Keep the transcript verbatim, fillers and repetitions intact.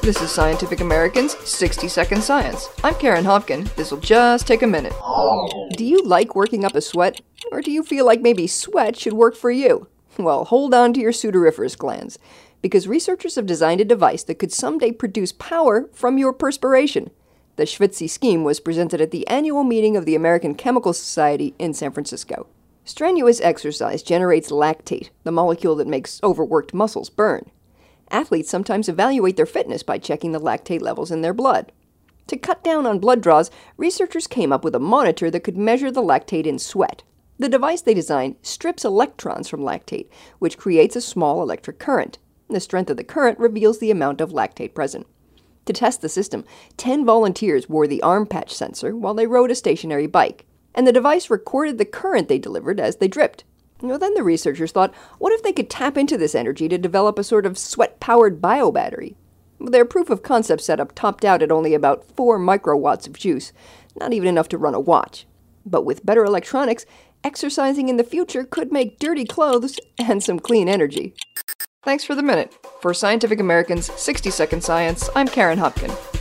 This is Scientific American's sixty second Science. I'm Karen Hopkin. This'll just take a minute. Do you like working up a sweat? Or do you feel like maybe sweat should work for you? Well, hold on to your sudoriferous glands, because researchers have designed a device that could someday produce power from your perspiration. The Schwitzy scheme was presented at the annual meeting of the American Chemical Society in San Francisco. Strenuous exercise generates lactate, the molecule that makes overworked muscles burn. Athletes sometimes evaluate their fitness by checking the lactate levels in their blood. To cut down on blood draws, researchers came up with a monitor that could measure the lactate in sweat. The device they designed strips electrons from lactate, which creates a small electric current. The strength of the current reveals the amount of lactate present. To test the system, ten volunteers wore the arm patch sensor while they rode a stationary bike, and the device recorded the current they delivered as they dripped. Well, then the researchers thought, what if they could tap into this energy to develop a sort of sweat-powered biobattery? Their proof of concept setup topped out at only about four microwatts of juice, not even enough to run a watch. But with better electronics, exercising in the future could make dirty clothes and some clean energy. Thanks for the minute. For Scientific American's sixty second Science, I'm Karen Hopkin.